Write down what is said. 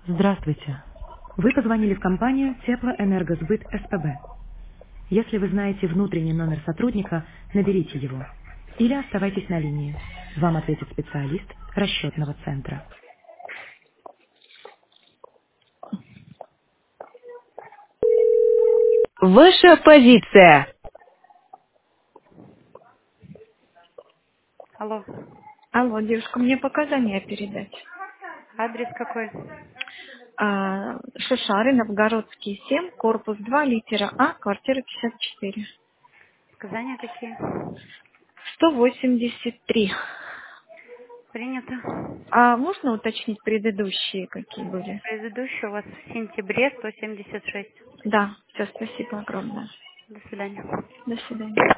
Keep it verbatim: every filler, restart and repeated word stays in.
Здравствуйте. Вы позвонили в компанию Теплоэнергосбыт СПБ. Если вы знаете внутренний номер сотрудника, наберите его. Или оставайтесь на линии. Вам ответит специалист расчетного центра. Ваша позиция. Алло, Алло, девушка, мне показания передать. адрес какой? А, Шишары, Новгородский, семь, корпус два, литера А, квартира пятьдесят четыре. Сказания какие? сто восемьдесят три. Принято. А можно уточнить предыдущие какие были? Предыдущий у вас в сентябре сто семьдесят шесть. Да, все, спасибо огромное. До свидания. До свидания.